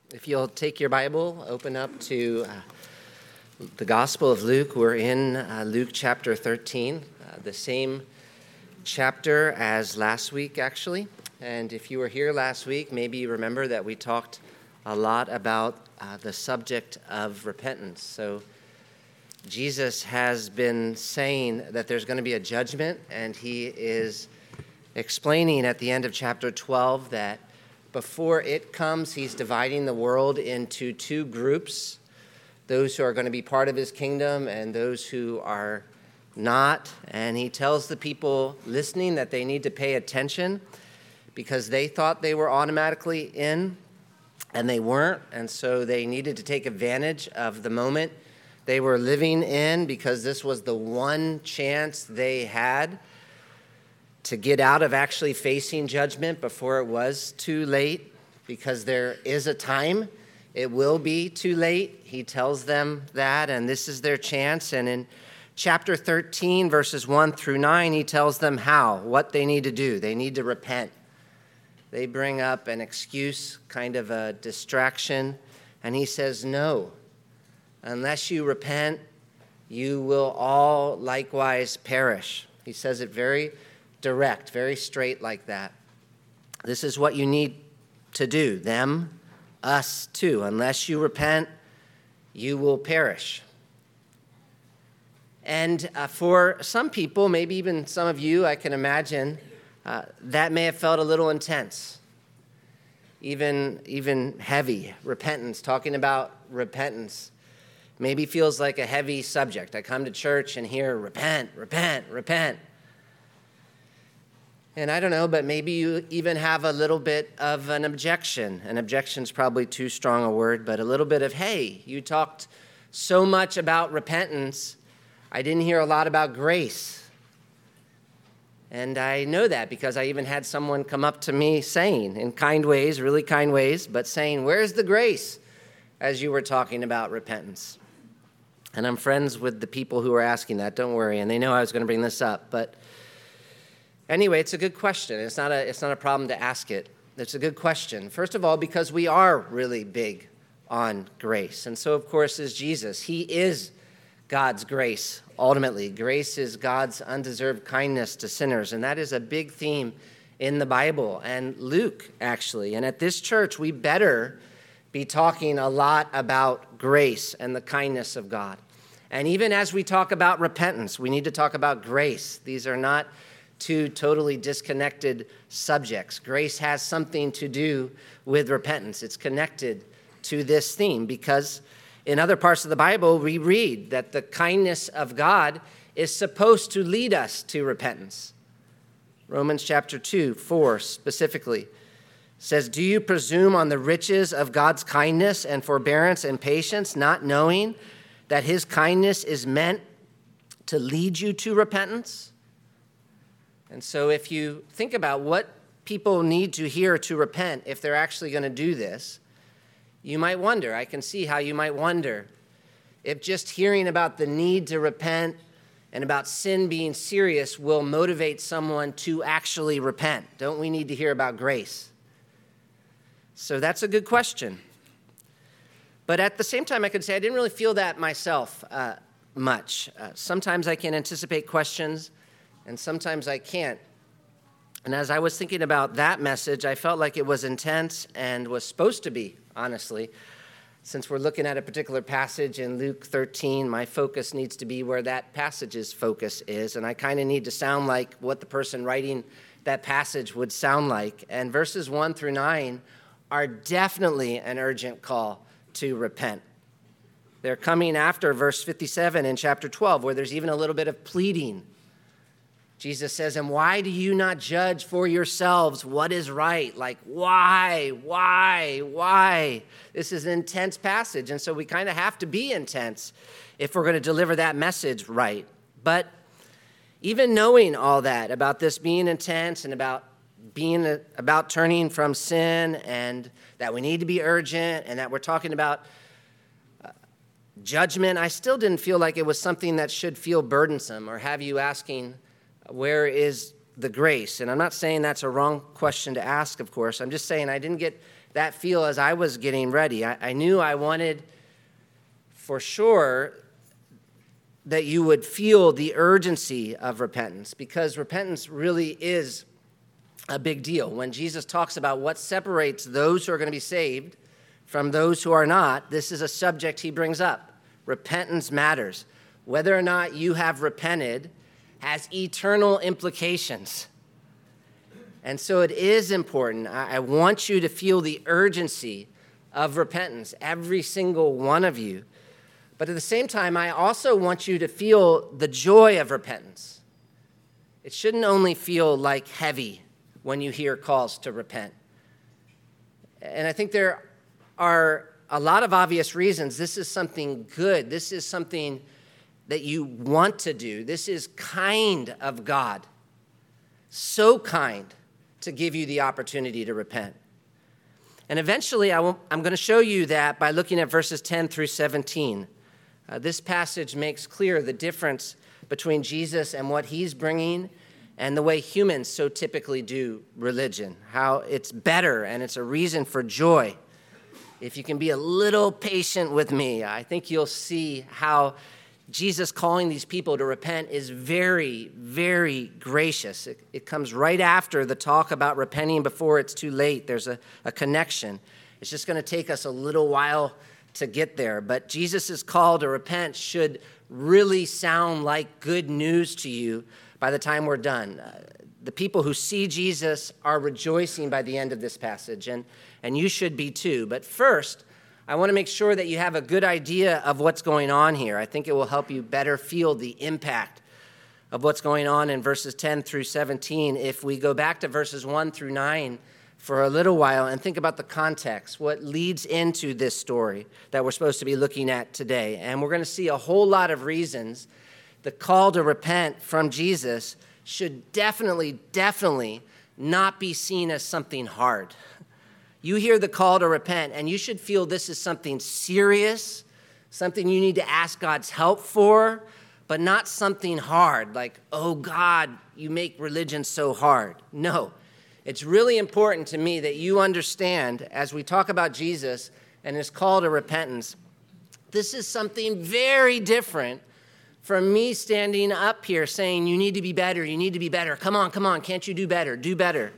If you'll take your Bible, open up to the Gospel of Luke. We're in Luke chapter 13, the same chapter as last week, actually. And if you were here last week, maybe you remember that we talked a lot about the subject of repentance. So Jesus has been saying that there's going to be a judgment, and he is explaining at the end of chapter 12 that before it comes, he's dividing the world into two groups, those who are going to be part of his kingdom and those who are not. And he tells the people listening that they need to pay attention because they thought they were automatically in, and they weren't. And so they needed to take advantage of the moment they were living in because this was the one chance they had to get out of actually facing judgment before it was too late, because there is a time it will be too late. He tells them that, and this is their chance. And in chapter 13, verses 1 through 9, he tells them what they need to do. They need to repent. They bring up an excuse, kind of a distraction, and he says, no, unless you repent, you will all likewise perish. He says it very direct, very straight like that. This is what you need to do, them, us too. Unless you repent, you will perish. And for some people, maybe even some of you, I can imagine, that may have felt a little intense, even heavy. Repentance, talking about repentance, maybe feels like a heavy subject. I come to church and hear, repent, repent, repent. And I don't know, but maybe you even have a little bit of an objection. An objection's probably too strong a word, but a little bit of, hey, you talked so much about repentance, I didn't hear a lot about grace. And I know that because I even had someone come up to me saying, in kind ways, really kind ways, but saying, where's the grace as you were talking about repentance? And I'm friends with the people who are asking that, don't worry, and they know I was going to bring this up, but anyway, it's a good question. It's not a problem to ask it. It's a good question. First of all, because we are really big on grace. And so, of course, is Jesus. He is God's grace, ultimately. Grace is God's undeserved kindness to sinners. And that is a big theme in the Bible. And Luke, actually. And at this church, we better be talking a lot about grace and the kindness of God. And even as we talk about repentance, we need to talk about grace. These are not two totally disconnected subjects. Grace has something to do with repentance. It's connected to this theme because in other parts of the Bible, we read that the kindness of God is supposed to lead us to repentance. Romans chapter 2:4 specifically says, do you presume on the riches of God's kindness and forbearance and patience, not knowing that his kindness is meant to lead you to repentance? And so if you think about what people need to hear to repent, if they're actually going to do this, you might wonder, I can see how you might wonder, if just hearing about the need to repent and about sin being serious will motivate someone to actually repent. Don't we need to hear about grace? So that's a good question. But at the same time, I could say I didn't really feel that myself much. Sometimes I can anticipate questions, and sometimes I can't. And as I was thinking about that message, I felt like it was intense and was supposed to be, honestly. Since we're looking at a particular passage in Luke 13, my focus needs to be where that passage's focus is. And I kind of need to sound like what the person writing that passage would sound like. And verses 1 through 9 are definitely an urgent call to repent. They're coming after verse 57 in chapter 12, where there's even a little bit of pleading. Jesus says, and why do you not judge for yourselves what is right? Like, why? This is an intense passage, and so we kind of have to be intense if we're going to deliver that message right. But even knowing all that about this being intense and about turning from sin and that we need to be urgent and that we're talking about judgment, I still didn't feel like it was something that should feel burdensome or have you asking, where is the grace? And I'm not saying that's a wrong question to ask, of course. I'm just saying I didn't get that feel as I was getting ready. I knew I wanted for sure that you would feel the urgency of repentance, because repentance really is a big deal. When Jesus talks about what separates those who are going to be saved from those who are not, this is a subject he brings up. Repentance matters. Whether or not you have repented has eternal implications. And so it is important. I want you to feel the urgency of repentance, every single one of you. But at the same time, I also want you to feel the joy of repentance. It shouldn't only feel like heavy when you hear calls to repent. And I think there are a lot of obvious reasons. This is something good. This is something that you want to do. This is kind of God. So kind to give you the opportunity to repent. And eventually, I'm going to show you that by looking at verses 10 through 17. This passage makes clear the difference between Jesus and what he's bringing and the way humans so typically do religion, how it's better and it's a reason for joy. If you can be a little patient with me, I think you'll see how Jesus calling these people to repent is very, very gracious. It comes right after the talk about repenting before it's too late. There's a connection. It's just going to take us a little while to get there. But Jesus' call to repent should really sound like good news to you by the time we're done. The people who see Jesus are rejoicing by the end of this passage, and you should be too. But first, I want to make sure that you have a good idea of what's going on here. I think it will help you better feel the impact of what's going on in verses 10 through 17 if we go back to verses 1 through 9 for a little while and think about the context, what leads into this story that we're supposed to be looking at today. And we're going to see a whole lot of reasons the call to repent from Jesus should definitely not be seen as something hard. You hear the call to repent, and you should feel this is something serious, something you need to ask God's help for, but not something hard, like, oh, God, you make religion so hard. No, it's really important to me that you understand, as we talk about Jesus and his call to repentance, this is something very different from me standing up here saying, you need to be better, you need to be better. Come on, can't you do better? Do better.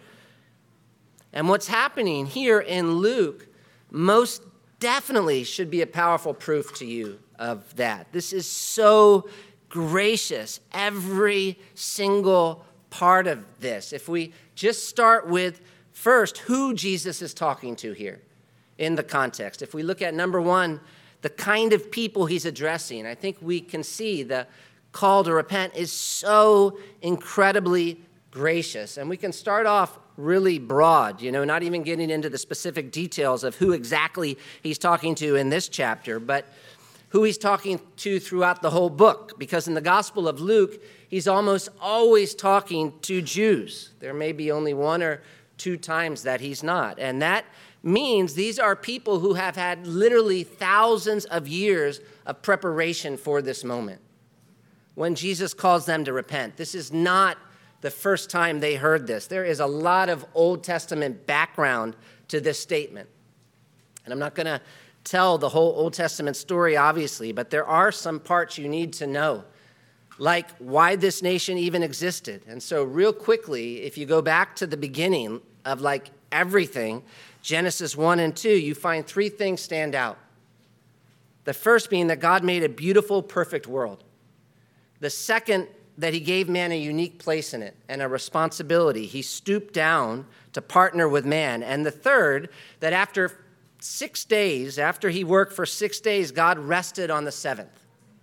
And what's happening here in Luke most definitely should be a powerful proof to you of that. This is so gracious, every single part of this. If we just start with first who Jesus is talking to here in the context. If we look at number one, the kind of people he's addressing, I think we can see the call to repent is so incredibly gracious. And we can start off really broad, not even getting into the specific details of who exactly he's talking to in this chapter, but who he's talking to throughout the whole book. Because in the Gospel of Luke, he's almost always talking to Jews. There may be only one or two times that he's not. And that means these are people who have had literally thousands of years of preparation for this moment. When Jesus calls them to repent, this is not the first time they heard this. There is a lot of Old Testament background to this statement. And I'm not going to tell the whole Old Testament story, obviously, but there are some parts you need to know, like why this nation even existed. And so real quickly, if you go back to the beginning of everything, Genesis 1 and 2, you find three things stand out. The first being that God made a beautiful, perfect world. The second, that he gave man a unique place in it and a responsibility. He stooped down to partner with man. And the third, that after 6 days, after he worked for 6 days, God rested on the seventh,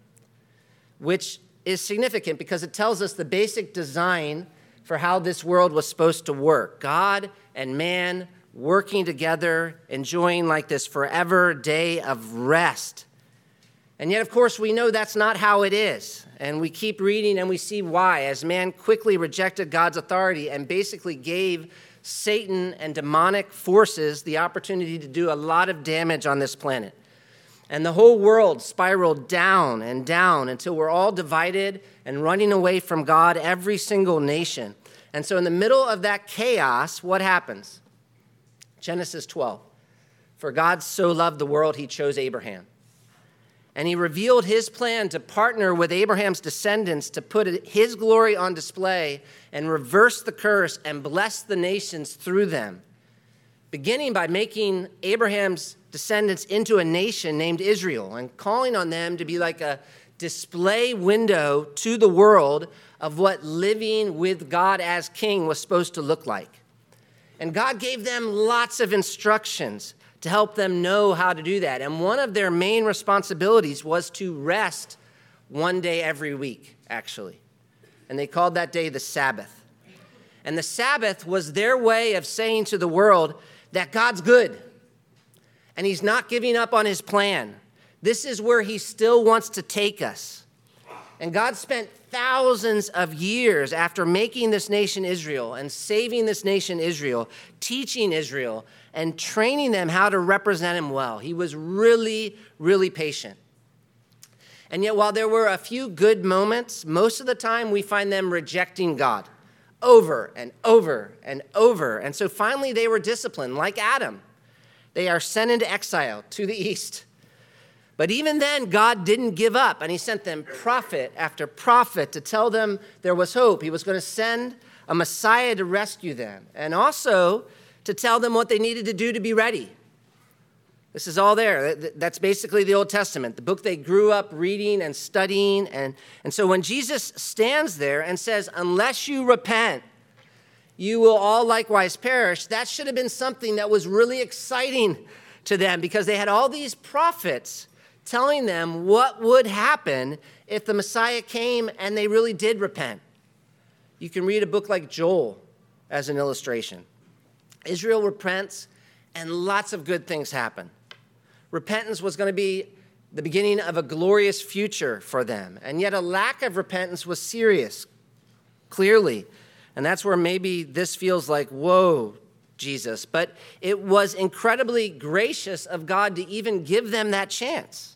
which is significant because it tells us the basic design for how this world was supposed to work. God and man working together, enjoying this forever day of rest. And yet, of course, we know that's not how it is. And we keep reading and we see why, as man quickly rejected God's authority and basically gave Satan and demonic forces the opportunity to do a lot of damage on this planet. And the whole world spiraled down and down until we're all divided and running away from God, every single nation. And so in the middle of that chaos, what happens? Genesis 12. For God so loved the world, he chose Abraham. And he revealed his plan to partner with Abraham's descendants to put his glory on display and reverse the curse and bless the nations through them, beginning by making Abraham's descendants into a nation named Israel and calling on them to be like a display window to the world of what living with God as king was supposed to look like. And God gave them lots of instructions to help them know how to do that. And one of their main responsibilities was to rest one day every week, actually. And they called that day the Sabbath. And the Sabbath was their way of saying to the world that God's good and he's not giving up on his plan. This is where he still wants to take us. And God spent thousands of years after making this nation Israel and saving this nation Israel, teaching Israel and training them how to represent him well. He was really, really patient. And yet, while there were a few good moments, most of the time we find them rejecting God over and over and over. And so finally they were disciplined, like Adam. They are sent into exile to the east. But even then, God didn't give up, and he sent them prophet after prophet to tell them there was hope. He was going to send a Messiah to rescue them, and also to tell them what they needed to do to be ready. This is all there. That's basically the Old Testament, the book they grew up reading and studying. And so when Jesus stands there and says, unless you repent, you will all likewise perish, that should have been something that was really exciting to them, because they had all these prophets telling them what would happen if the Messiah came and they really did repent. You can read a book like Joel as an illustration. Israel repents, and lots of good things happen. Repentance was going to be the beginning of a glorious future for them, and yet a lack of repentance was serious, clearly. And that's where maybe this feels like, whoa, Jesus. But it was incredibly gracious of God to even give them that chance.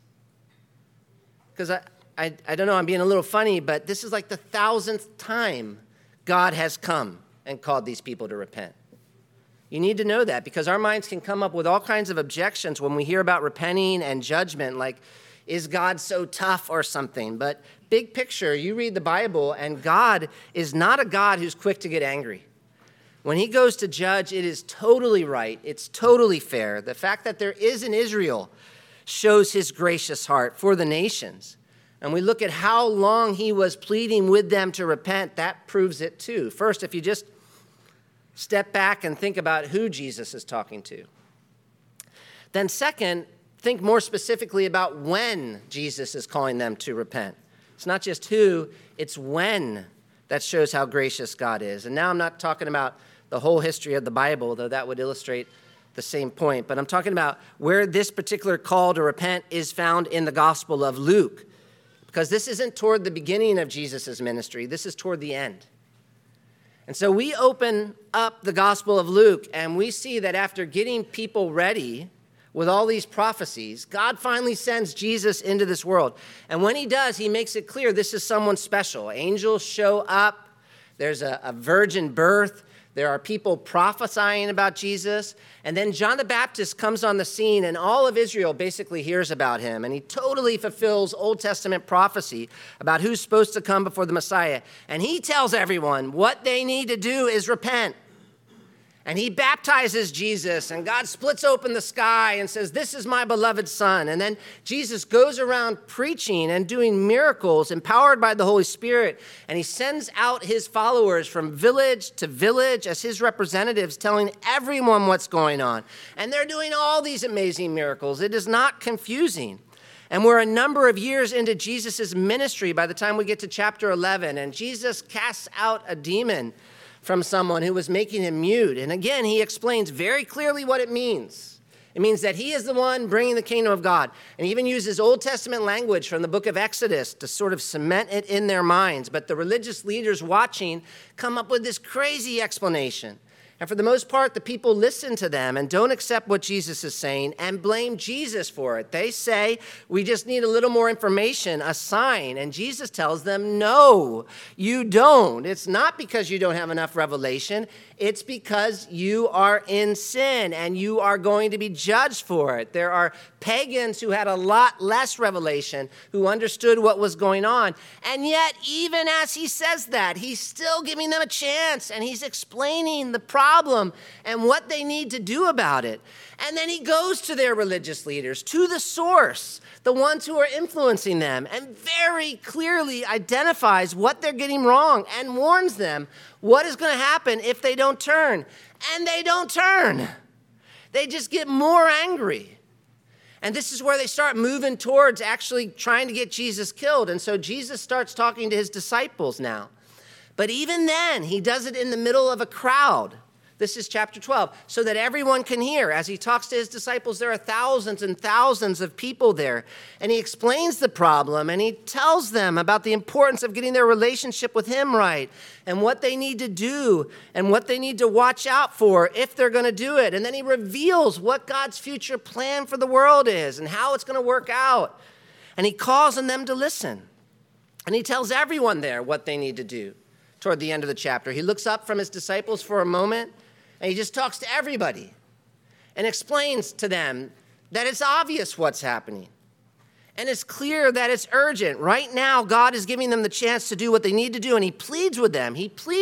Because I don't know, I'm being a little funny, but this is like the 1,000th time God has come and called these people to repent. You need to know that, because our minds can come up with all kinds of objections when we hear about repenting and judgment, like, is God so tough or something? But big picture, you read the Bible, and God is not a God who's quick to get angry. When he goes to judge, it is totally right. It's totally fair. The fact that there is an Israel shows his gracious heart for the nations. And we look at how long he was pleading with them to repent, that proves it too. First, if you just step back and think about who Jesus is talking to. Then second, think more specifically about when Jesus is calling them to repent. It's not just who, it's when that shows how gracious God is. And now I'm not talking about the whole history of the Bible, though that would illustrate the same point. But I'm talking about where this particular call to repent is found in the Gospel of Luke. Because this isn't toward the beginning of Jesus' ministry. This is toward the end. And so we open up the Gospel of Luke, and we see that after getting people ready with all these prophecies, God finally sends Jesus into this world. And when he does, he makes it clear this is someone special. Angels show up. There's a virgin birth. There are people prophesying about Jesus. And then John the Baptist comes on the scene, and all of Israel basically hears about him. And he totally fulfills Old Testament prophecy about who's supposed to come before the Messiah. And he tells everyone what they need to do is repent. And he baptizes Jesus, and God splits open the sky and says, this is my beloved son. And then Jesus goes around preaching and doing miracles empowered by the Holy Spirit. And he sends out his followers from village to village as his representatives, telling everyone what's going on. And they're doing all these amazing miracles. It is not confusing. And we're a number of years into Jesus' ministry by the time we get to chapter 11. And Jesus casts out a demon from someone who was making him mute. And again, he explains very clearly what it means. It means that he is the one bringing the kingdom of God. And he even uses Old Testament language from the book of Exodus to sort of cement it in their minds. But the religious leaders watching come up with this crazy explanation. And for the most part, the people listen to them and don't accept what Jesus is saying and blame Jesus for it. They say, we just need a little more information, a sign. And Jesus tells them, no, you don't. It's not because you don't have enough revelation. It's because you are in sin and you are going to be judged for it. There are pagans who had a lot less revelation, who understood what was going on. And yet, even as he says that, he's still giving them a chance and he's explaining the problem and what they need to do about it. And then he goes to their religious leaders, to the source, the ones who are influencing them, and very clearly identifies what they're getting wrong and warns them what is going to happen if they don't turn. And they don't turn. They just get more angry. And this is where they start moving towards actually trying to get Jesus killed. And so Jesus starts talking to his disciples now. But even then, he does it in the middle of a crowd. This is chapter 12, so that everyone can hear. As he talks to his disciples, there are thousands and thousands of people there. And he explains the problem, and he tells them about the importance of getting their relationship with him right, and what they need to do, and what they need to watch out for if they're going to do it. And then he reveals what God's future plan for the world is, and how it's going to work out. And he calls on them to listen. And he tells everyone there what they need to do toward the end of the chapter. He looks up from his disciples for a moment, and he just talks to everybody and explains to them that it's obvious what's happening. And it's clear that it's urgent. Right now, God is giving them the chance to do what they need to do. And he pleads with them.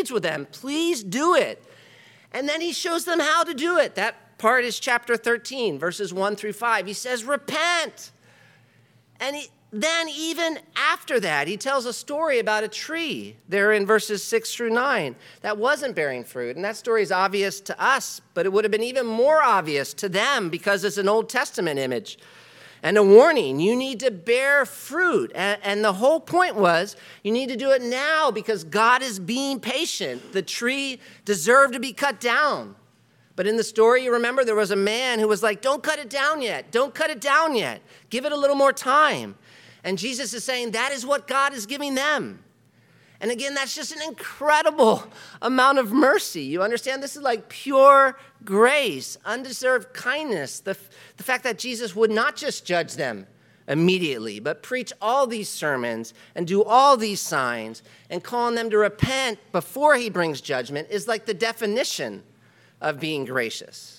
Please do it. And then he shows them how to do it. That part is chapter 13, verses 1 through 5. He says, repent. And then even after that, he tells a story about a tree there in verses 6 through 9 that wasn't bearing fruit. And that story is obvious to us, but it would have been even more obvious to them because it's an Old Testament image. And a warning, you need to bear fruit. And the whole point was, you need to do it now because God is being patient. The tree deserved to be cut down. But in the story, you remember, there was a man who was like, don't cut it down yet. Don't cut it down yet. Give it a little more time. And Jesus is saying that is what God is giving them. And again, that's just an incredible amount of mercy. You understand? This is like pure grace, undeserved kindness. The fact that Jesus would not just judge them immediately, but preach all these sermons and do all these signs and calling them to repent before he brings judgment is like the definition of being gracious.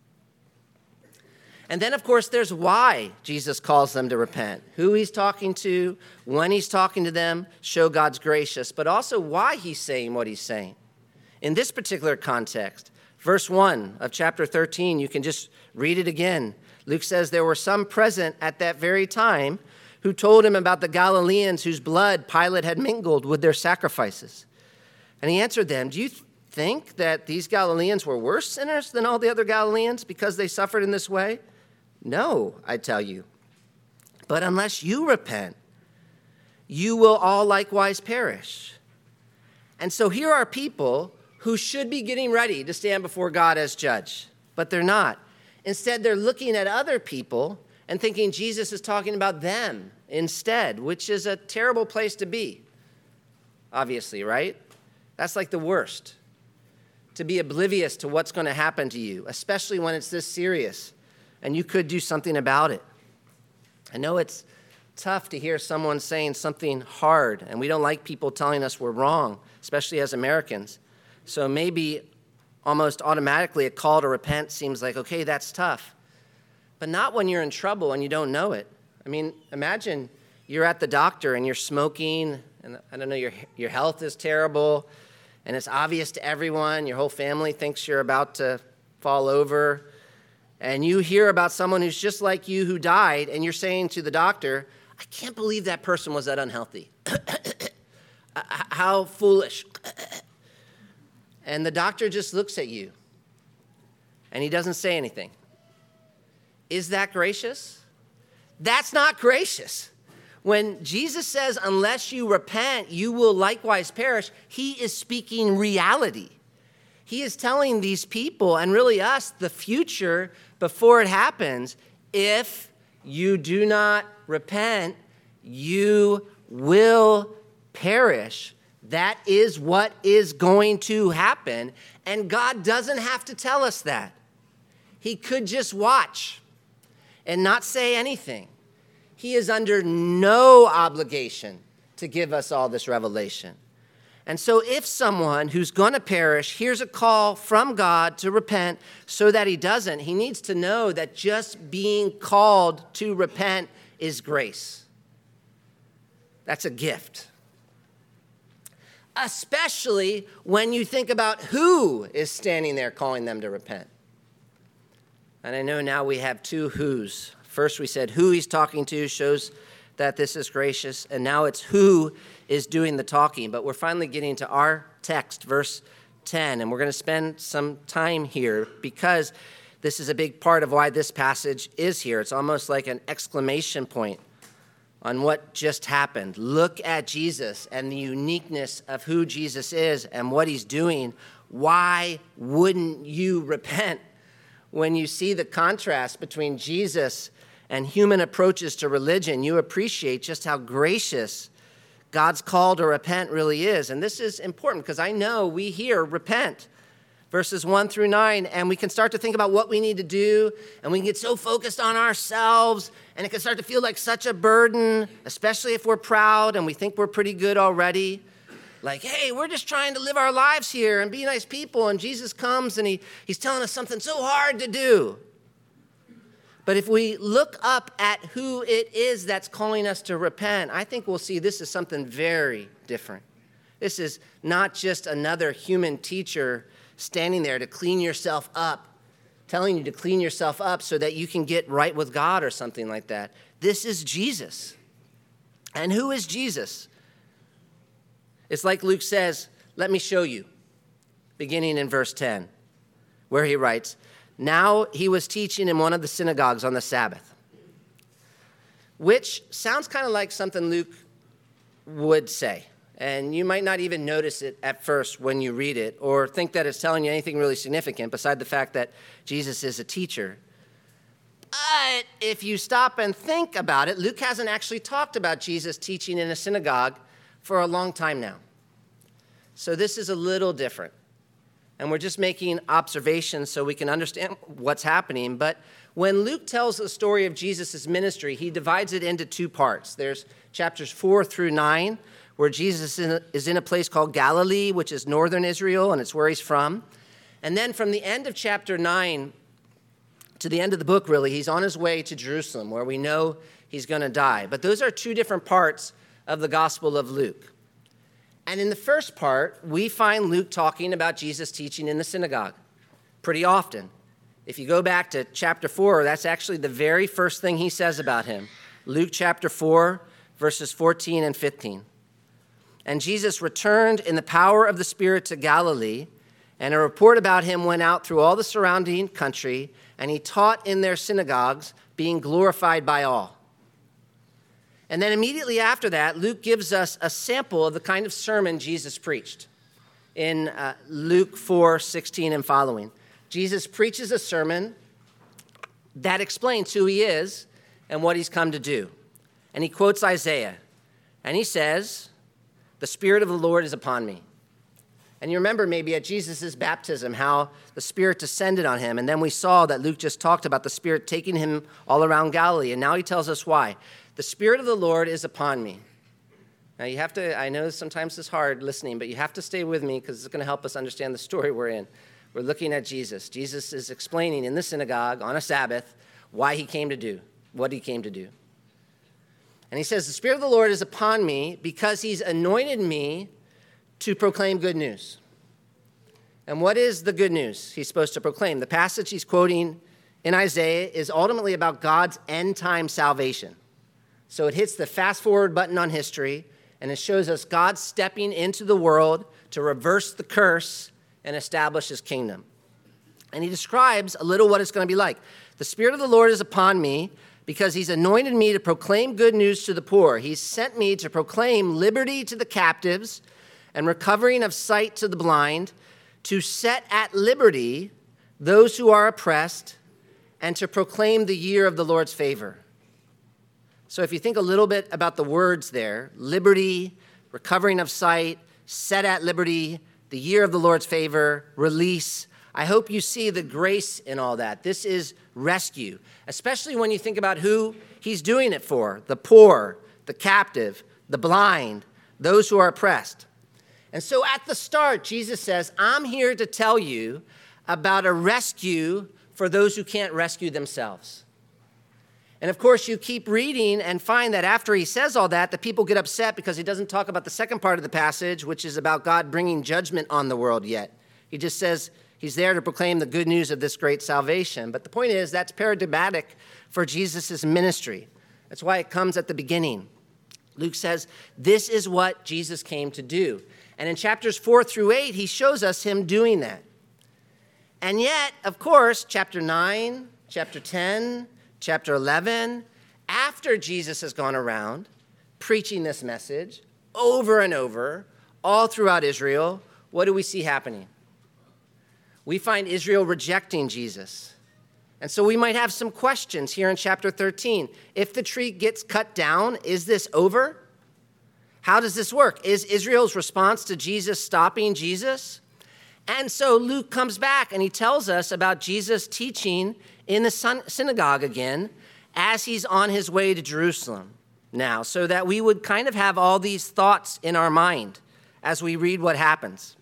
And then, of course, there's why Jesus calls them to repent. Who he's talking to, when he's talking to them, show God's gracious, but also why he's saying what he's saying. In this particular context, verse 1 of chapter 13, you can just read it again. Luke says, there were some present at that very time who told him about the Galileans whose blood Pilate had mingled with their sacrifices. And he answered them, do you think that these Galileans were worse sinners than all the other Galileans because they suffered in this way? No, I tell you. But unless you repent, you will all likewise perish. And so here are people who should be getting ready to stand before God as judge, but they're not. Instead, they're looking at other people and thinking Jesus is talking about them instead, which is a terrible place to be, obviously, right? That's like the worst, to be oblivious to what's going to happen to you, especially when it's this serious. And you could do something about it. I know it's tough to hear someone saying something hard, and we don't like people telling us we're wrong, especially as Americans. So maybe almost automatically a call to repent seems like, okay, that's tough. But not when you're in trouble and you don't know it. I mean, imagine you're at the doctor and you're smoking, and I don't know, your health is terrible, and it's obvious to everyone. Your whole family thinks you're about to fall over. And you hear about someone who's just like you who died, and you're saying to the doctor, I can't believe that person was that unhealthy. How foolish. And the doctor just looks at you, and he doesn't say anything. Is that gracious? That's not gracious. When Jesus says, unless you repent, you will likewise perish, he is speaking reality. He is telling these people, and really us, the future before it happens. If you do not repent, you will perish. That is what is going to happen, and God doesn't have to tell us that. He could just watch and not say anything. He is under no obligation to give us all this revelation. And so if someone who's going to perish hears a call from God to repent so that he doesn't, he needs to know that just being called to repent is grace. That's a gift. Especially when you think about who is standing there calling them to repent. And I know now we have two who's. First we said who he's talking to shows that this is gracious, and now it's who is doing the talking. But we're finally getting to our text, verse 10, and we're going to spend some time here because this is a big part of why this passage is here. It's almost like an exclamation point on what just happened. Look at Jesus and the uniqueness of who Jesus is and what he's doing. Why wouldn't you repent? When you see the contrast between Jesus and human approaches to religion, you appreciate just how gracious God's call to repent really is. And this is important because I know we hear repent, verses 1 through 9, and we can start to think about what we need to do, and we can get so focused on ourselves, and it can start to feel like such a burden, especially if we're proud and we think we're pretty good already. Like, hey, we're just trying to live our lives here and be nice people, and Jesus comes and he's telling us something so hard to do. But if we look up at who it is that's calling us to repent, I think we'll see this is something very different. This is not just another human teacher standing there to clean yourself up, telling you to clean yourself up so that you can get right with God or something like that. This is Jesus. And who is Jesus? It's like Luke says, let me show you, beginning in verse 10, where he writes, now he was teaching in one of the synagogues on the Sabbath, which sounds kind of like something Luke would say. And you might not even notice it at first when you read it or think that it's telling you anything really significant beside the fact that Jesus is a teacher. But if you stop and think about it, Luke hasn't actually talked about Jesus teaching in a synagogue for a long time now. So this is a little different. And we're just making observations so we can understand what's happening. But when Luke tells the story of Jesus' ministry, he divides it into two parts. There's chapters 4 through 9, where Jesus is in a place called Galilee, which is northern Israel, and it's where he's from. And then from the end of chapter 9 to the end of the book, really, he's on his way to Jerusalem, where we know he's going to die. But those are two different parts of the Gospel of Luke. And in the first part, we find Luke talking about Jesus teaching in the synagogue pretty often. If you go back to chapter 4, that's actually the very first thing he says about him. Luke chapter 4, verses 14 and 15. And Jesus returned in the power of the Spirit to Galilee, and a report about him went out through all the surrounding country, and he taught in their synagogues, being glorified by all. And then immediately after that, Luke gives us a sample of the kind of sermon Jesus preached in Luke 4:16 and following. Jesus preaches a sermon that explains who he is and what he's come to do. And he quotes Isaiah, and he says, the Spirit of the Lord is upon me. And you remember maybe at Jesus' baptism how the Spirit descended on him, and then we saw that Luke just talked about the Spirit taking him all around Galilee, and now he tells us why. The Spirit of the Lord is upon me. Now you have to, I know sometimes it's hard listening, but you have to stay with me because it's going to help us understand the story we're in. We're looking at Jesus. Jesus is explaining in the synagogue on a Sabbath why he came to do, what he came to do. And he says, the Spirit of the Lord is upon me because he's anointed me to proclaim good news. And what is the good news he's supposed to proclaim? The passage he's quoting in Isaiah is ultimately about God's end-time salvation. So it hits the fast-forward button on history, and it shows us God stepping into the world to reverse the curse and establish his kingdom. And he describes a little what it's going to be like. The Spirit of the Lord is upon me because he's anointed me to proclaim good news to the poor. He's sent me to proclaim liberty to the captives and recovering of sight to the blind, to set at liberty those who are oppressed, and to proclaim the year of the Lord's favor. So if you think a little bit about the words there, liberty, recovering of sight, set at liberty, the year of the Lord's favor, release. I hope you see the grace in all that. This is rescue, especially when you think about who he's doing it for: the poor, the captive, the blind, those who are oppressed. And so at the start, Jesus says, I'm here to tell you about a rescue for those who can't rescue themselves. And of course, you keep reading and find that after he says all that, the people get upset because he doesn't talk about the second part of the passage, which is about God bringing judgment on the world yet. He just says he's there to proclaim the good news of this great salvation. But the point is, that's paradigmatic for Jesus' ministry. That's why it comes at the beginning. Luke says, this is what Jesus came to do. And in chapters 4 through 8, he shows us him doing that. And yet, of course, chapter 9, chapter 10, chapter 11, after Jesus has gone around preaching this message over and over, all throughout Israel, what do we see happening? We find Israel rejecting Jesus. And so we might have some questions here in chapter 13. If the tree gets cut down, is this over? How does this work? Is Israel's response to Jesus stopping Jesus? And so Luke comes back and he tells us about Jesus teaching in the synagogue again as he's on his way to Jerusalem now, so that we would kind of have all these thoughts in our mind as we read what happens.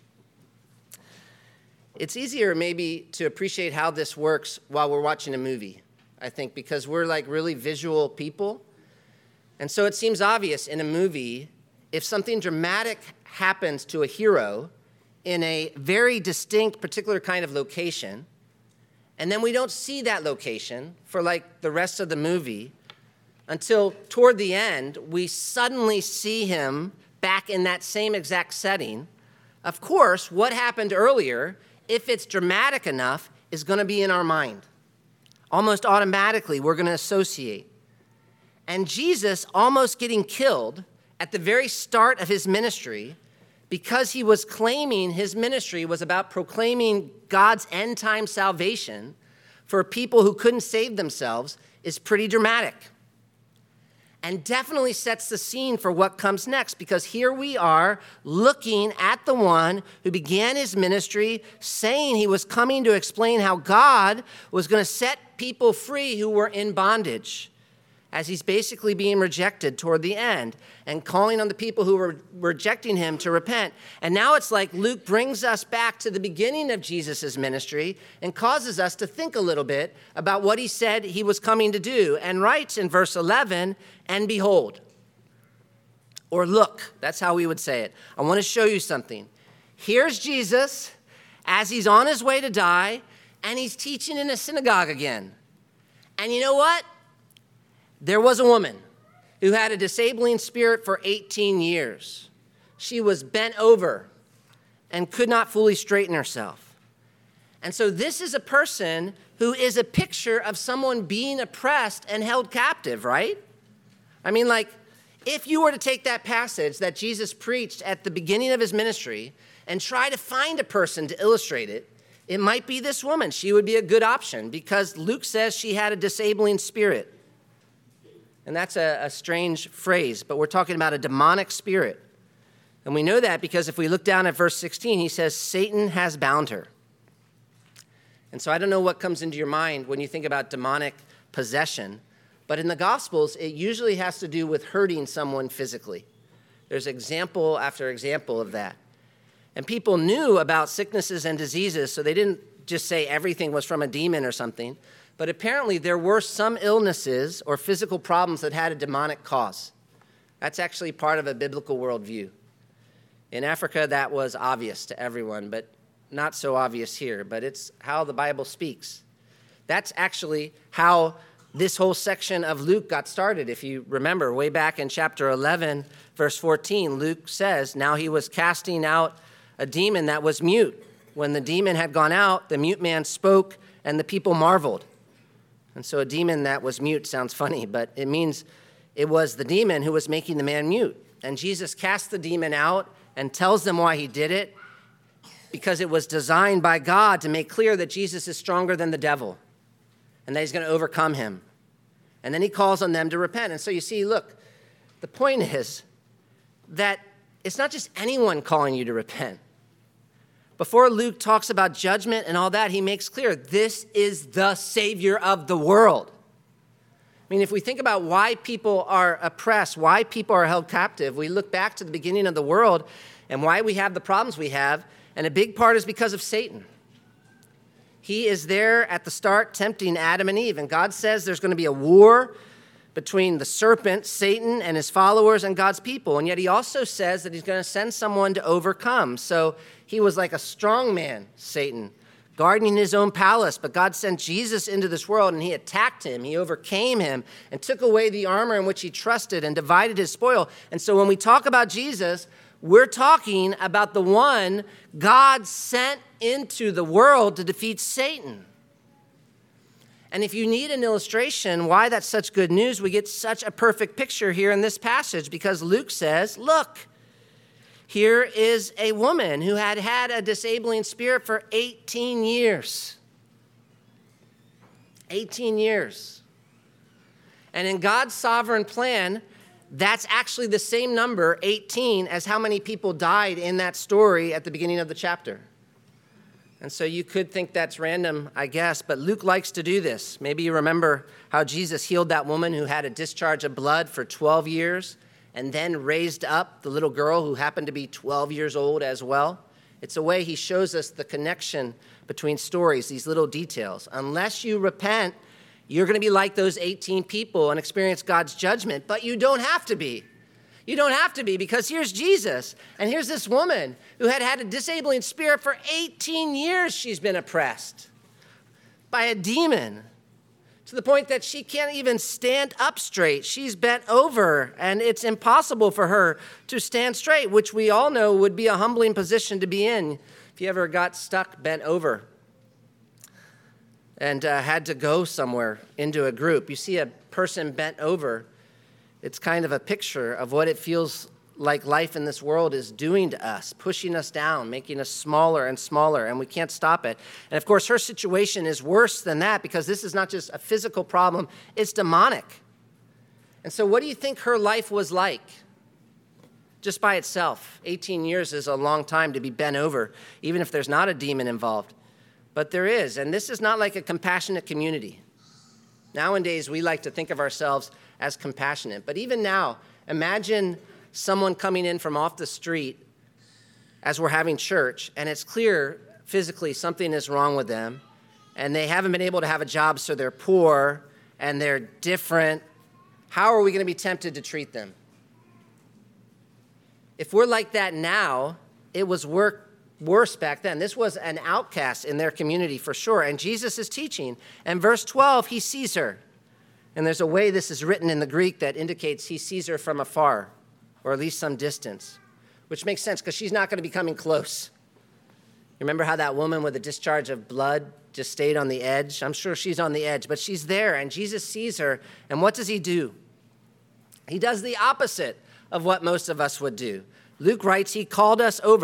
It's easier maybe to appreciate how this works while we're watching a movie, I think, because we're like really visual people. And so it seems obvious in a movie, if something dramatic happens to a hero in a very distinct particular kind of location, and then we don't see that location for like the rest of the movie until toward the end, we suddenly see him back in that same exact setting. Of course, what happened earlier, if it's dramatic enough, is going to be in our mind. Almost automatically, we're going to associate. And Jesus almost getting killed at the very start of his ministry, because he was claiming his ministry was about proclaiming God's end-time salvation for people who couldn't save themselves, is pretty dramatic. And definitely sets the scene for what comes next, because here we are looking at the one who began his ministry saying he was coming to explain how God was going to set people free who were in bondage, as he's basically being rejected toward the end and calling on the people who were rejecting him to repent. And now it's like Luke brings us back to the beginning of Jesus' ministry and causes us to think a little bit about what he said he was coming to do, and writes in verse 11, and behold, or look, that's how we would say it. I want to show you something. Here's Jesus as he's on his way to die, and he's teaching in a synagogue again. And you know what? There was a woman who had a disabling spirit for 18 years. She was bent over and could not fully straighten herself. And so this is a person who is a picture of someone being oppressed and held captive, right? I mean, like, if you were to take that passage that Jesus preached at the beginning of his ministry and try to find a person to illustrate it, it might be this woman. She would be a good option because Luke says she had a disabling spirit. And that's a strange phrase, but we're talking about a demonic spirit. And we know that because if we look down at verse 16, he says, Satan has bound her. And so I don't know what comes into your mind when you think about demonic possession, but in the Gospels, it usually has to do with hurting someone physically. There's example after example of that. And people knew about sicknesses and diseases, so they didn't just say everything was from a demon or something. But apparently there were some illnesses or physical problems that had a demonic cause. That's actually part of a biblical worldview. In Africa, that was obvious to everyone, but not so obvious here. But it's how the Bible speaks. That's actually how this whole section of Luke got started. If you remember, way back in chapter 11, verse 14, Luke says, now he was casting out a demon that was mute. When the demon had gone out, the mute man spoke, and the people marveled. And so a demon that was mute sounds funny, but it means it was the demon who was making the man mute. And Jesus casts the demon out and tells them why he did it, because it was designed by God to make clear that Jesus is stronger than the devil and that he's going to overcome him. And then he calls on them to repent. And so you see, look, the point is that it's not just anyone calling you to repent. Before Luke talks about judgment and all that, he makes clear this is the Savior of the world. I mean, if we think about why people are oppressed, why people are held captive, we look back to the beginning of the world and why we have the problems we have, and a big part is because of Satan. He is there at the start tempting Adam and Eve, and God says there's going to be a war between the serpent, Satan, and his followers and God's people, and yet he also says that he's going to send someone to overcome. So he was like a strong man, Satan, guarding his own palace, but God sent Jesus into this world, and he attacked him, he overcame him, and took away the armor in which he trusted and divided his spoil. And so when we talk about Jesus, we're talking about the one God sent into the world to defeat Satan. And if you need an illustration why that's such good news, we get such a perfect picture here in this passage, because Luke says, look, here is a woman who had had a disabling spirit for 18 years. 18 years. And in God's sovereign plan, that's actually the same number, 18, as how many people died in that story at the beginning of the chapter. And so you could think that's random, I guess, but Luke likes to do this. Maybe you remember how Jesus healed that woman who had a discharge of blood for 12 years and then raised up the little girl who happened to be 12 years old as well. It's a way he shows us the connection between stories, these little details. Unless you repent, you're going to be like those 18 people and experience God's judgment, but you don't have to be. You don't have to be, because here's Jesus, and here's this woman who had had a disabling spirit for 18 years. She's been oppressed by a demon to the point that she can't even stand up straight. She's bent over, and it's impossible for her to stand straight, which we all know would be a humbling position to be in if you ever got stuck bent over and had to go somewhere into a group. You see a person bent over, it's kind of a picture of what it feels like life in this world is doing to us, pushing us down, making us smaller and smaller, and we can't stop it. And of course, her situation is worse than that, because this is not just a physical problem, it's demonic. And so what do you think her life was like? Just by itself, 18 years is a long time to be bent over, even if there's not a demon involved. But there is, and this is not like a compassionate community. Nowadays, we like to think of ourselves as compassionate. But even now, imagine someone coming in from off the street as we're having church, and it's clear physically something is wrong with them, and they haven't been able to have a job, so they're poor, and they're different. How are we going to be tempted to treat them? If we're like that now, it was worse back then. This was an outcast in their community for sure. And Jesus is teaching. And verse 12, he sees her. And there's a way this is written in the Greek that indicates he sees her from afar, or at least some distance, which makes sense because she's not going to be coming close. You remember how that woman with a discharge of blood just stayed on the edge? I'm sure she's on the edge, but she's there, and Jesus sees her. And what does he do? He does the opposite of what most of us would do. Luke writes, he called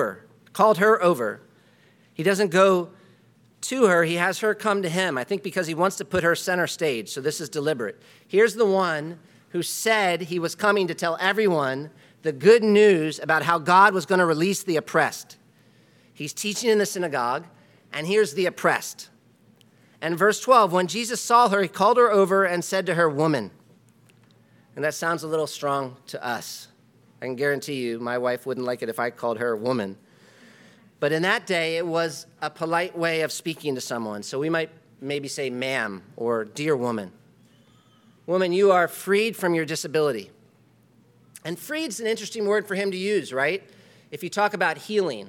her over. He doesn't go to her. He has her come to him, I think because he wants to put her center stage. So this is deliberate. Here's the one who said he was coming to tell everyone the good news about how God was going to release the oppressed. He's teaching in the synagogue, and here's the oppressed. And verse 12, when Jesus saw her, he called her over and said to her, "Woman." And that sounds a little strong to us. I can guarantee you my wife wouldn't like it if I called her a woman. But in that day, it was a polite way of speaking to someone. So we might maybe say ma'am or dear woman. Woman, you are freed from your disability. And freed's an interesting word for him to use, right? If you talk about healing,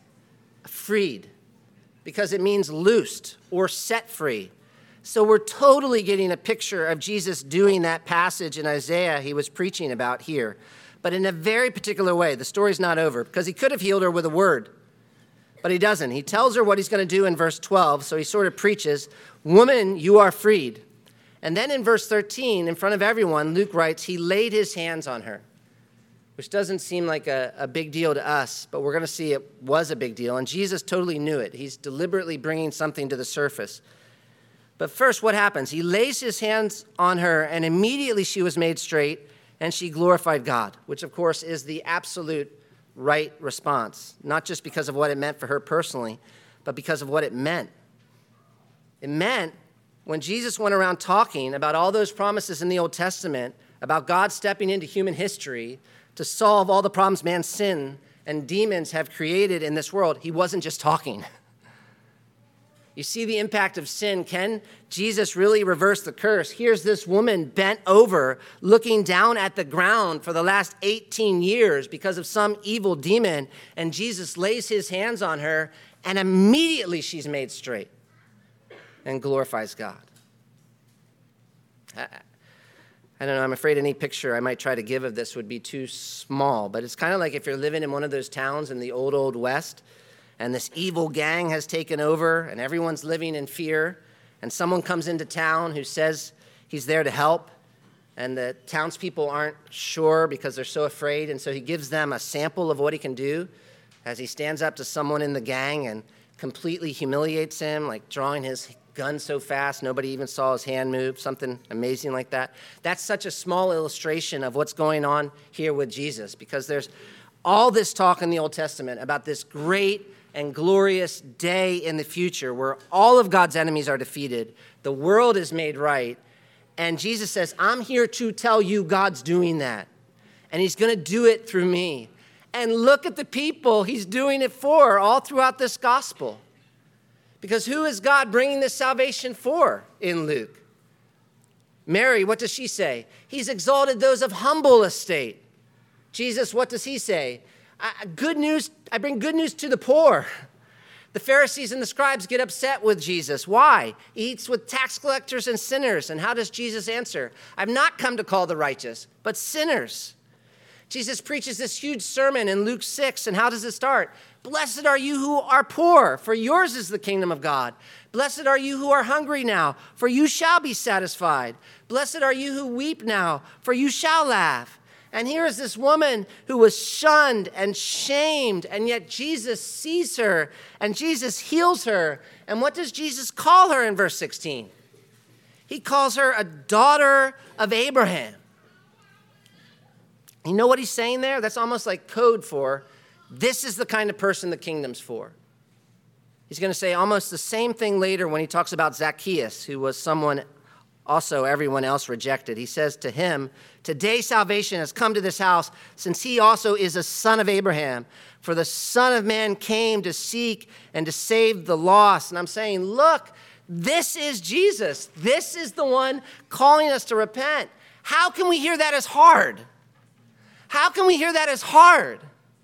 freed, because it means loosed or set free. So we're totally getting a picture of Jesus doing that passage in Isaiah he was preaching about here, but in a very particular way. The story's not over, because he could have healed her with a word, but he doesn't. He tells her what he's going to do in verse 12, so he sort of preaches, "Woman, you are freed." And then in verse 13, in front of everyone, Luke writes, he laid his hands on her, which doesn't seem like a big deal to us, but we're going to see it was a big deal, and Jesus totally knew it. He's deliberately bringing something to the surface. But first, what happens? He lays his hands on her, and immediately she was made straight, and she glorified God, which, of course, is the absolute right response, not just because of what it meant for her personally, but because of what it meant. It meant when Jesus went around talking about all those promises in the Old Testament, about God stepping into human history to solve all the problems man's sin and demons have created in this world, he wasn't just talking. You see the impact of sin. Can Jesus really reverse the curse? Here's this woman bent over, looking down at the ground for the last 18 years because of some evil demon, and Jesus lays his hands on her, and immediately she's made straight and glorifies God. I don't know, I'm afraid any picture I might try to give of this would be too small, but it's kind of like if you're living in one of those towns in the old West, and this evil gang has taken over, and everyone's living in fear, and someone comes into town who says he's there to help, and the townspeople aren't sure because they're so afraid, and so he gives them a sample of what he can do as he stands up to someone in the gang and completely humiliates him, like drawing his gun so fast nobody even saw his hand move, something amazing like that. That's such a small illustration of what's going on here with Jesus, because there's all this talk in the Old Testament about this great and glorious day in the future where all of God's enemies are defeated, the world is made right, and Jesus says, I'm here to tell you God's doing that, and he's going to do it through me. And look at the people he's doing it for all throughout this gospel. Because who is God bringing this salvation for in Luke? Mary, what does she say? He's exalted those of humble estate. Jesus, what does he say? Good news, I bring good news to the poor. The Pharisees and the scribes get upset with Jesus. Why? He eats with tax collectors and sinners. And how does Jesus answer? I've not come to call the righteous, but sinners. Jesus preaches this huge sermon in Luke 6, and how does it start? Blessed are you who are poor, for yours is the kingdom of God. Blessed are you who are hungry now, for you shall be satisfied. Blessed are you who weep now, for you shall laugh. And here is this woman who was shunned and shamed, and yet Jesus sees her, and Jesus heals her. And what does Jesus call her in verse 16? He calls her a daughter of Abraham. You know what he's saying there? That's almost like code for, this is the kind of person the kingdom's for. He's going to say almost the same thing later when he talks about Zacchaeus, who was someone also everyone else rejected. He says to him, today salvation has come to this house, since he also is a son of Abraham. For the Son of Man came to seek and to save the lost. And I'm saying, look, this is Jesus. This is the one calling us to repent. How can we hear that as hard? How can we hear that as hard?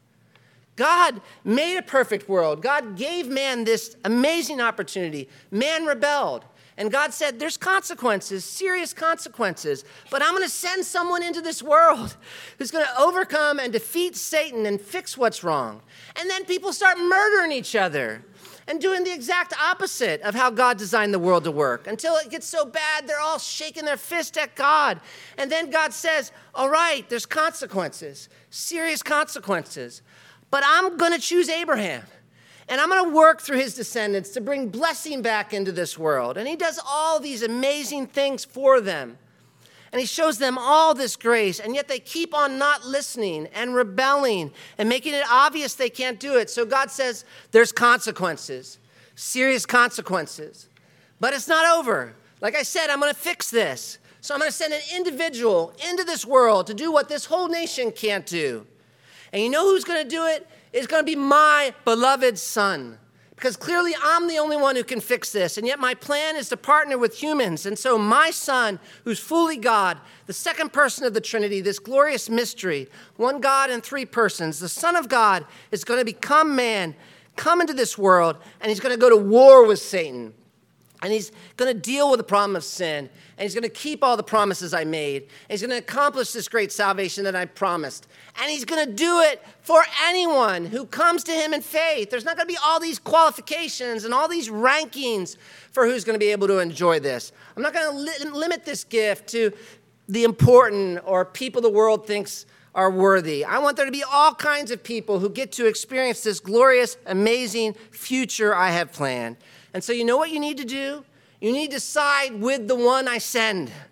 God made a perfect world. God gave man this amazing opportunity. Man rebelled. And God said, there's consequences, serious consequences, but I'm going to send someone into this world who's going to overcome and defeat Satan and fix what's wrong. And then people start murdering each other and doing the exact opposite of how God designed the world to work, until it gets so bad they're all shaking their fist at God. And then God says, all right, there's consequences, serious consequences, but I'm going to choose Abraham. And I'm going to work through his descendants to bring blessing back into this world. And he does all these amazing things for them. And he shows them all this grace. And yet they keep on not listening and rebelling and making it obvious they can't do it. So God says there's consequences, serious consequences. But it's not over. Like I said, I'm going to fix this. So I'm going to send an individual into this world to do what this whole nation can't do. And you know who's going to do it? It's going to be my beloved son. Because clearly I'm the only one who can fix this. And yet my plan is to partner with humans. And so my son, who's fully God, the second person of the Trinity, this glorious mystery, one God in three persons, the Son of God is going to become man, come into this world, and he's going to go to war with Satan. And he's going to deal with the problem of sin. And he's going to keep all the promises I made. And he's going to accomplish this great salvation that I promised. And he's going to do it for anyone who comes to him in faith. There's not going to be all these qualifications and all these rankings for who's going to be able to enjoy this. I'm not going to limit this gift to the important or people the world thinks are worthy. I want there to be all kinds of people who get to experience this glorious, amazing future I have planned. And so you know what you need to do? You need to side with the one I send.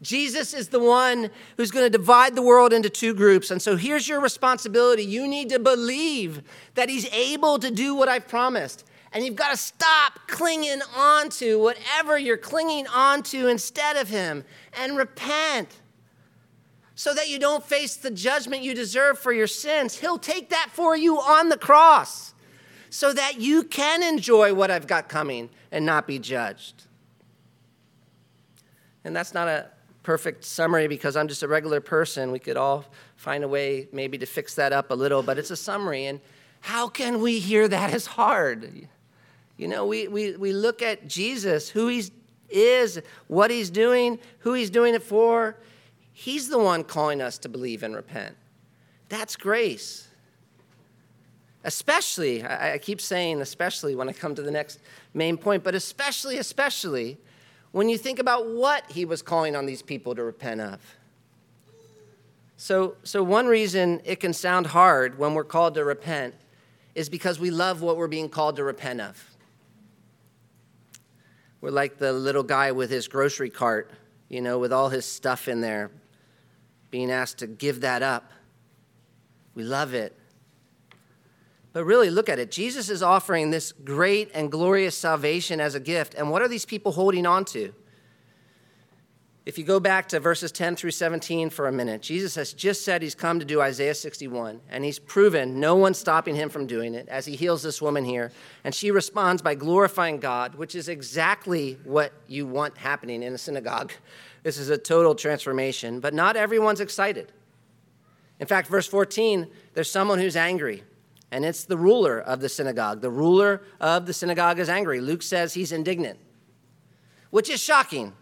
Jesus is the one who's going to divide the world into two groups. And so here's your responsibility. You need to believe that he's able to do what I've promised. And you've got to stop clinging on to whatever you're clinging on to instead of him and repent so that you don't face the judgment you deserve for your sins. He'll take that for you on the cross so that you can enjoy what I've got coming and not be judged. And that's not a perfect summary because I'm just a regular person. We could all find a way maybe to fix that up a little, but it's a summary. And how can we hear that as hard? You know, we look at Jesus, who he is, what he's doing, who he's doing it for. He's the one calling us to believe and repent. That's grace. Especially, I keep saying especially when I come to the next main point, but especially when you think about what he was calling on these people to repent of. So one reason it can sound hard when we're called to repent is because we love what we're being called to repent of. We're like the little guy with his grocery cart, you know, with all his stuff in there, being asked to give that up. We love it. But really, look at it. Jesus is offering this great and glorious salvation as a gift. And what are these people holding on to? If you go back to verses 10 through 17 for a minute, Jesus has just said he's come to do Isaiah 61, and he's proven no one's stopping him from doing it as he heals this woman here. And she responds by glorifying God, which is exactly what you want happening in a synagogue. This is a total transformation, but not everyone's excited. In fact, verse 14, there's someone who's angry. And it's the ruler of the synagogue. The ruler of the synagogue is angry. Luke says he's indignant, which is shocking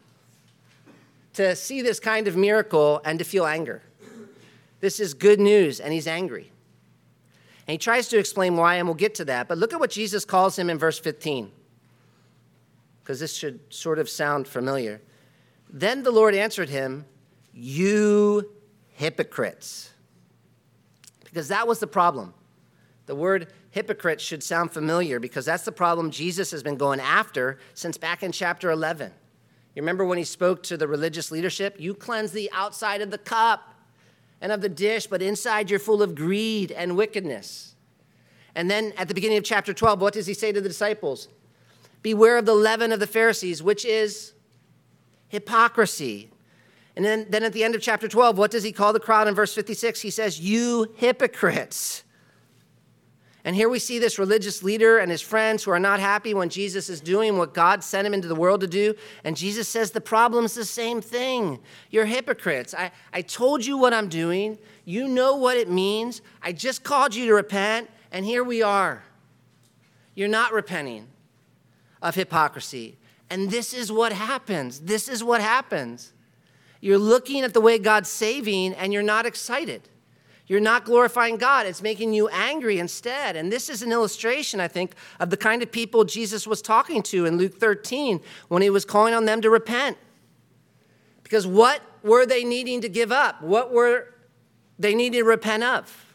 to see this kind of miracle and to feel anger. This is good news, and he's angry. And he tries to explain why, and we'll get to that. But look at what Jesus calls him in verse 15, because this should sort of sound familiar. Then the Lord answered him, "You hypocrites." Because that was the problem. The word hypocrite should sound familiar because that's the problem Jesus has been going after since back in chapter 11. You remember when he spoke to the religious leadership? You cleanse the outside of the cup and of the dish, but inside you're full of greed and wickedness. And then at the beginning of chapter 12, what does he say to the disciples? Beware of the leaven of the Pharisees, which is hypocrisy. And then at the end of chapter 12, what does he call the crowd in verse 56? He says, you hypocrites. And here we see this religious leader and his friends who are not happy when Jesus is doing what God sent him into the world to do. And Jesus says the problem's the same thing. You're hypocrites. I told you what I'm doing. You know what it means. I just called you to repent, and here we are. You're not repenting of hypocrisy. And this is what happens. This is what happens. You're looking at the way God's saving, and you're not excited. You're not glorifying God. It's making you angry instead. And this is an illustration, I think, of the kind of people Jesus was talking to in Luke 13 when he was calling on them to repent. Because what were they needing to give up? What were they needing to repent of?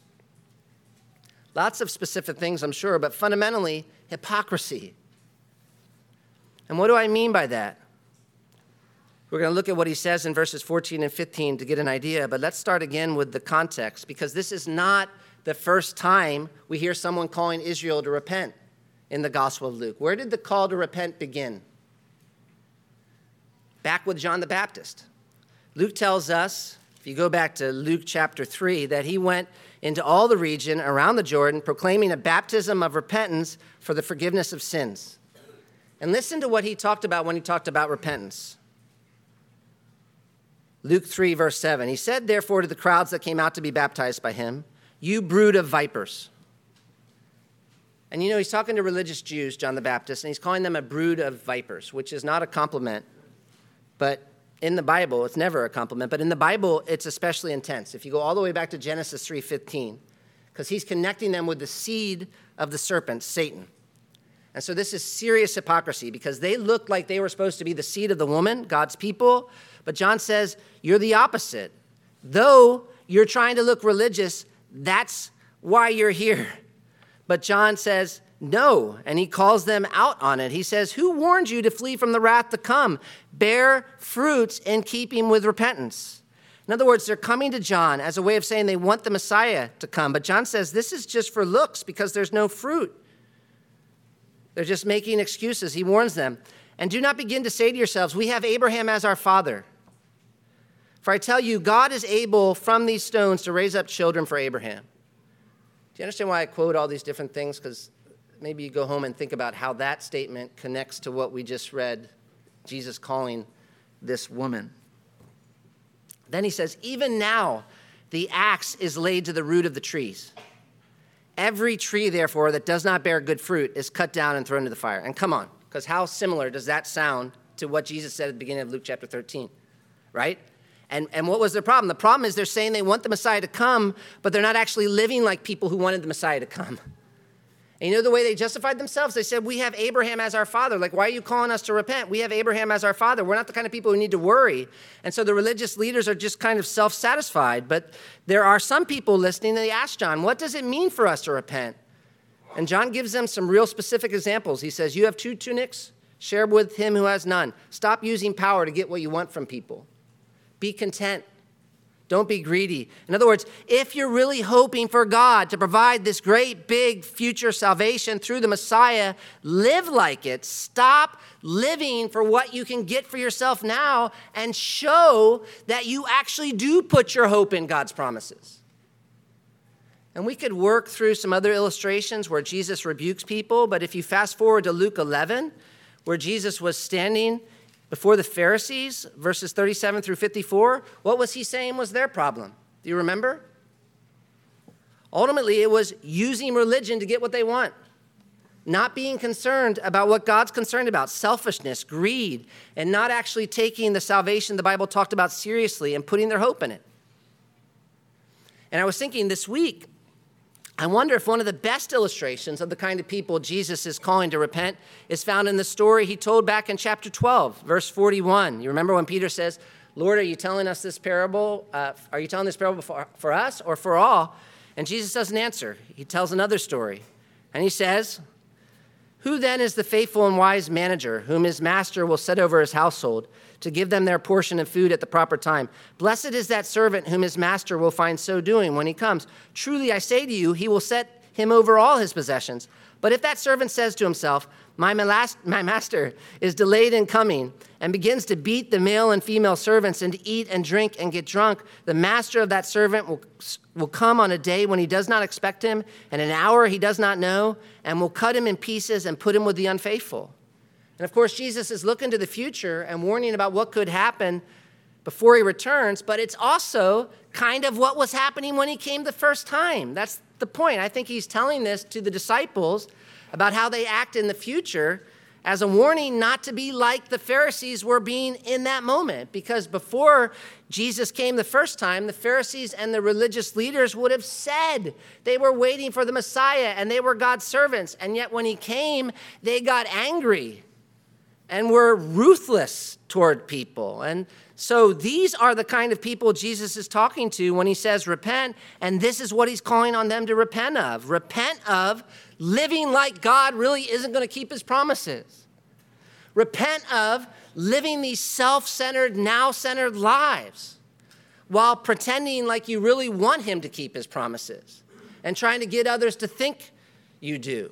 Lots of specific things, I'm sure, but fundamentally, hypocrisy. And what do I mean by that? We're going to look at what he says in verses 14 and 15 to get an idea, but let's start again with the context, because this is not the first time we hear someone calling Israel to repent in the Gospel of Luke. Where did the call to repent begin? Back with John the Baptist. Luke tells us, if you go back to Luke chapter 3, that he went into all the region around the Jordan, proclaiming a baptism of repentance for the forgiveness of sins. And listen to what he talked about when he talked about repentance. Luke 3, verse 7, he said, therefore, to the crowds that came out to be baptized by him, you brood of vipers. And you know, he's talking to religious Jews, John the Baptist, and he's calling them a brood of vipers, which is not a compliment, but in the Bible, it's never a compliment, but in the Bible, it's especially intense. If you go all the way back to Genesis 3:15, because he's connecting them with the seed of the serpent, Satan. And so this is serious hypocrisy because they looked like they were supposed to be the seed of the woman, God's people. But John says, you're the opposite. Though you're trying to look religious, that's why you're here. But John says, no, and he calls them out on it. He says, who warned you to flee from the wrath to come? Bear fruits in keeping with repentance. In other words, they're coming to John as a way of saying they want the Messiah to come. But John says this is just for looks because there's no fruit. They're just making excuses. He warns them. And do not begin to say to yourselves, we have Abraham as our father. For I tell you, God is able from these stones to raise up children for Abraham. Do you understand why I quote all these different things? Because maybe you go home and think about how that statement connects to what we just read, Jesus calling this woman. Then he says, even now the axe is laid to the root of the trees. Every tree, therefore, that does not bear good fruit is cut down and thrown into the fire. And come on, because how similar does that sound to what Jesus said at the beginning of Luke chapter 13, right? And what was their problem? The problem is they're saying they want the Messiah to come, but they're not actually living like people who wanted the Messiah to come. And you know the way they justified themselves? They said, we have Abraham as our father. Like, why are you calling us to repent? We have Abraham as our father. We're not the kind of people who need to worry. And so the religious leaders are just kind of self-satisfied. But there are some people listening, and they ask John, what does it mean for us to repent? And John gives them some real specific examples. He says, you have 2 tunics, share with him who has none. Stop using power to get what you want from people. Be content. Don't be greedy. In other words, if you're really hoping for God to provide this great big future salvation through the Messiah, live like it. Stop living for what you can get for yourself now and show that you actually do put your hope in God's promises. And we could work through some other illustrations where Jesus rebukes people, but if you fast forward to Luke 11, where Jesus was standing before the Pharisees, verses 37 through 54, what was he saying was their problem? Do you remember? Ultimately, it was using religion to get what they want, not being concerned about what God's concerned about, selfishness, greed, and not actually taking the salvation the Bible talked about seriously and putting their hope in it. And I was thinking this week, I wonder if one of the best illustrations of the kind of people Jesus is calling to repent is found in the story he told back in chapter 12, verse 41. You remember when Peter says, Lord, are you telling us this parable? Are you telling this parable for us or for all? And Jesus doesn't answer. He tells another story. And he says, who then is the faithful and wise manager whom his master will set over his household to give them their portion of food at the proper time? Blessed is that servant whom his master will find so doing when he comes. Truly, I say to you, he will set him over all his possessions. But if that servant says to himself, my master is delayed in coming, and begins to beat the male and female servants and to eat and drink and get drunk, the master of that servant will come on a day when he does not expect him, and an hour he does not know, and will cut him in pieces and put him with the unfaithful. And of course, Jesus is looking to the future and warning about what could happen before he returns, but it's also kind of what was happening when he came the first time. That's the point. I think he's telling this to the disciples about how they act in the future as a warning not to be like the Pharisees were being in that moment. Because before Jesus came the first time, the Pharisees and the religious leaders would have said they were waiting for the Messiah and they were God's servants. And yet when he came, they got angry and were ruthless toward people. And so these are the kind of people Jesus is talking to when he says repent, and this is what he's calling on them to repent of. Repent of living like God really isn't going to keep his promises. Repent of living these self-centered, now-centered lives while pretending like you really want him to keep his promises and trying to get others to think you do.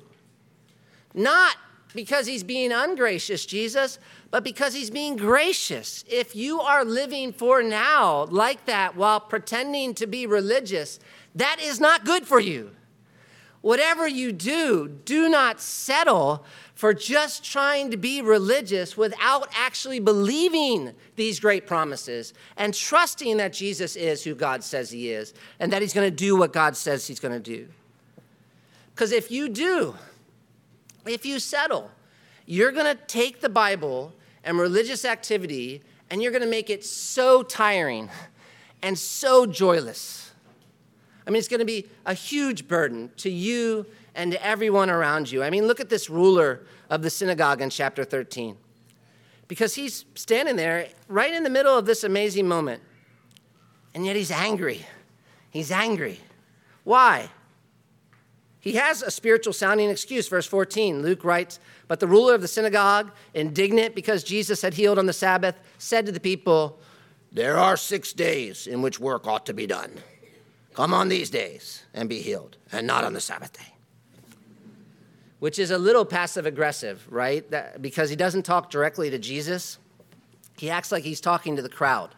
Not because he's being ungracious, Jesus, but because he's being gracious. If you are living for now like that while pretending to be religious, that is not good for you. Whatever you do, do not settle for just trying to be religious without actually believing these great promises and trusting that Jesus is who God says he is and that he's going to do what God says he's going to do. Because if you do, if you settle, you're going to take the Bible and religious activity and you're going to make it so tiring and so joyless. I mean, it's going to be a huge burden to you and to everyone around you. I mean, look at this ruler of the synagogue in chapter 13. Because he's standing there right in the middle of this amazing moment. And yet he's angry. He's angry. Why? He has a spiritual sounding excuse. Verse 14, Luke writes, "But the ruler of the synagogue, indignant because Jesus had healed on the Sabbath, said to the people, 'There are 6 days in which work ought to be done. Come on these days and be healed, and not on the Sabbath day.'" Which is a little passive-aggressive, right? Because he doesn't talk directly to Jesus. He acts like he's talking to the crowd.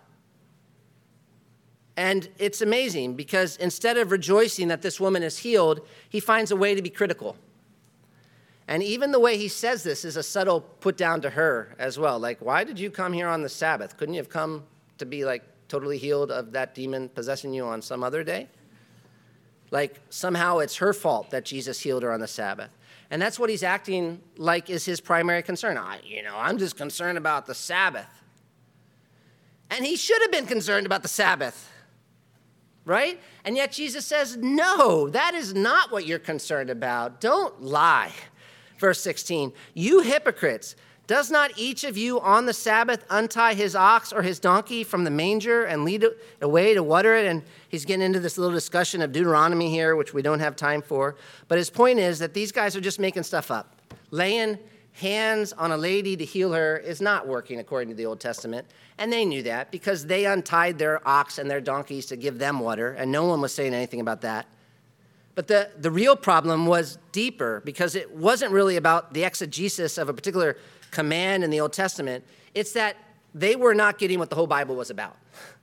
And it's amazing because instead of rejoicing that this woman is healed, he finds a way to be critical. And even the way he says this is a subtle put down to her as well. Like, why did you come here on the Sabbath? Couldn't you have come to be like totally healed of that demon possessing you on some other day? Like somehow it's her fault that Jesus healed her on the Sabbath. And that's what he's acting like is his primary concern. I'm just concerned about the Sabbath. And he should have been concerned about the Sabbath. Right? And yet Jesus says, no, that is not what you're concerned about. Don't lie. Verse 16, "You hypocrites, does not each of you on the Sabbath untie his ox or his donkey from the manger and lead it away to water it?" And he's getting into this little discussion of Deuteronomy here, which we don't have time for. But his point is that these guys are just making stuff up. Laying hands on a lady to heal her is not working according to the Old Testament. And they knew that because they untied their ox and their donkeys to give them water, and no one was saying anything about that. But the real problem was deeper because it wasn't really about the exegesis of a particular command in the Old Testament. It's that they were not getting what the whole Bible was about.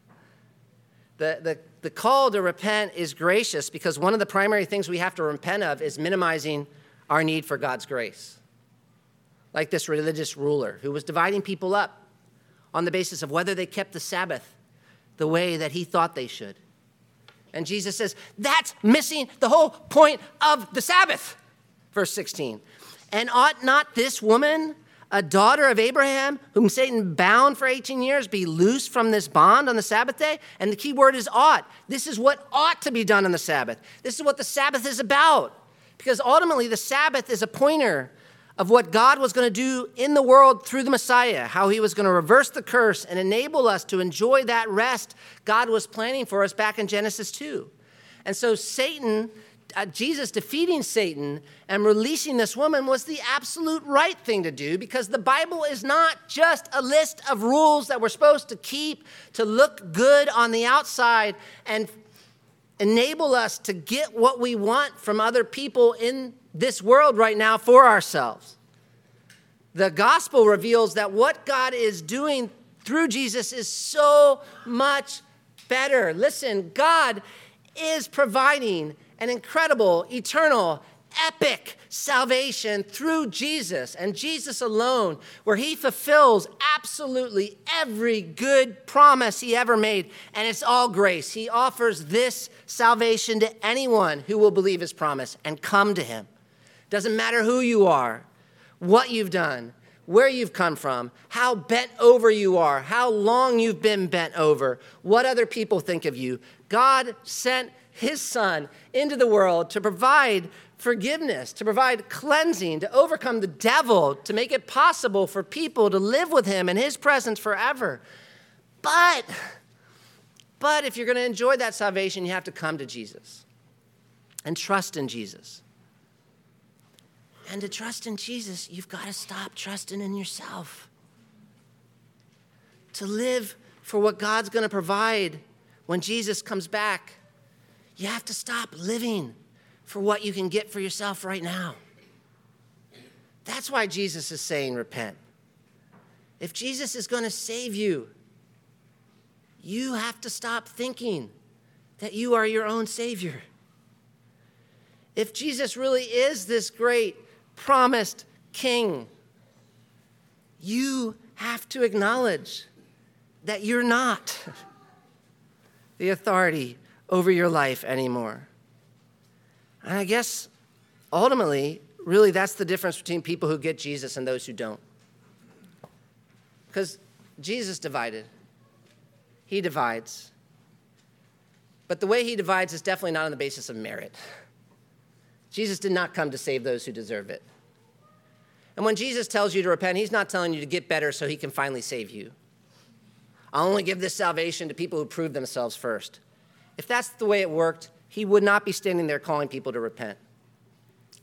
The call to repent is gracious because one of the primary things we have to repent of is minimizing our need for God's grace. Like this religious ruler who was dividing people up on the basis of whether they kept the Sabbath the way that he thought they should. And Jesus says, that's missing the whole point of the Sabbath. Verse 16, "And ought not this woman, a daughter of Abraham, whom Satan bound for 18 years, be loosed from this bond on the Sabbath day?" And the key word is ought. This is what ought to be done on the Sabbath. This is what the Sabbath is about. Because ultimately the Sabbath is a pointer of what God was going to do in the world through the Messiah, how he was going to reverse the curse and enable us to enjoy that rest God was planning for us back in Genesis 2. And so Jesus defeating Satan and releasing this woman was the absolute right thing to do because the Bible is not just a list of rules that we're supposed to keep to look good on the outside and enable us to get what we want from other people in this world right now for ourselves. The gospel reveals that what God is doing through Jesus is so much better. Listen, God is providing an incredible, eternal, epic salvation through Jesus and Jesus alone, where he fulfills absolutely every good promise he ever made, and it's all grace. He offers this salvation to anyone who will believe his promise and come to him. Doesn't matter who you are, what you've done, where you've come from, how bent over you are, how long you've been bent over, what other people think of you. God sent his son into the world to provide forgiveness, to provide cleansing, to overcome the devil, to make it possible for people to live with him in his presence forever. But if you're going to enjoy that salvation, you have to come to Jesus and trust in Jesus. And to trust in Jesus, you've got to stop trusting in yourself. To live for what God's going to provide when Jesus comes back, you have to stop living for what you can get for yourself right now. That's why Jesus is saying repent. If Jesus is going to save you, you have to stop thinking that you are your own Savior. If Jesus really is this great promised King, you have to acknowledge that you're not the authority over your life anymore. And I guess ultimately, really that's the difference between people who get Jesus and those who don't. Because Jesus divided. He divides. But the way he divides is definitely not on the basis of merit. Jesus did not come to save those who deserve it. And when Jesus tells you to repent, he's not telling you to get better so he can finally save you. I'll only give this salvation to people who prove themselves first. If that's the way it worked, he would not be standing there calling people to repent.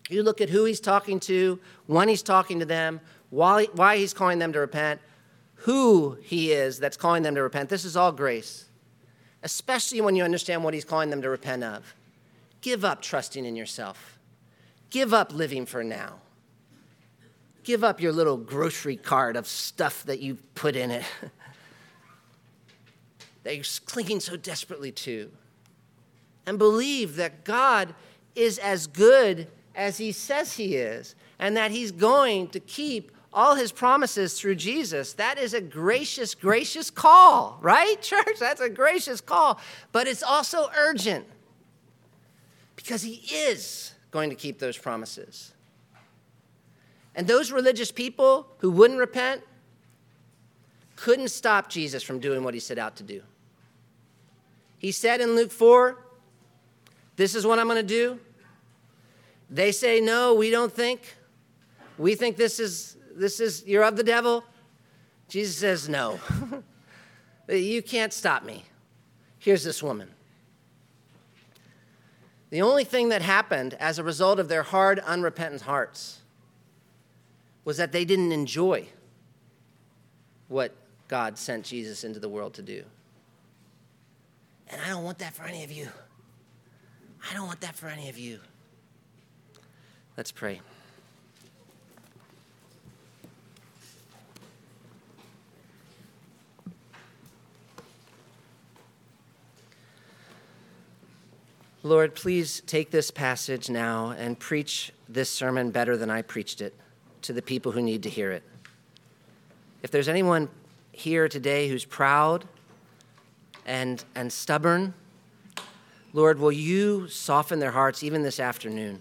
You look at who he's talking to, when he's talking to them, why he's calling them to repent, who he is that's calling them to repent. This is all grace, especially when you understand what he's calling them to repent of. Give up trusting in yourself. Give up living for now. Give up your little grocery cart of stuff that you've put in it that you're clinging so desperately to. And believe that God is as good as he says he is, and that he's going to keep all his promises through Jesus. That is a gracious, gracious call, right, church? That's a gracious call. But it's also urgent because he is going to keep those promises. And those religious people who wouldn't repent couldn't stop Jesus from doing what he set out to do. He said in Luke 4, this is what I'm going to do. They say, no, we don't think. We think this is you're of the devil. Jesus says, no. You can't stop me. Here's this woman. The only thing that happened as a result of their hard, unrepentant hearts was that they didn't enjoy what God sent Jesus into the world to do. And I don't want that for any of you. I don't want that for any of you. Let's pray. Lord, please take this passage now and preach this sermon better than I preached it to the people who need to hear it. If there's anyone here today who's proud and stubborn, Lord, will you soften their hearts even this afternoon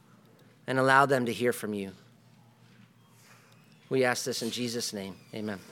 and allow them to hear from you? We ask this in Jesus' name. Amen.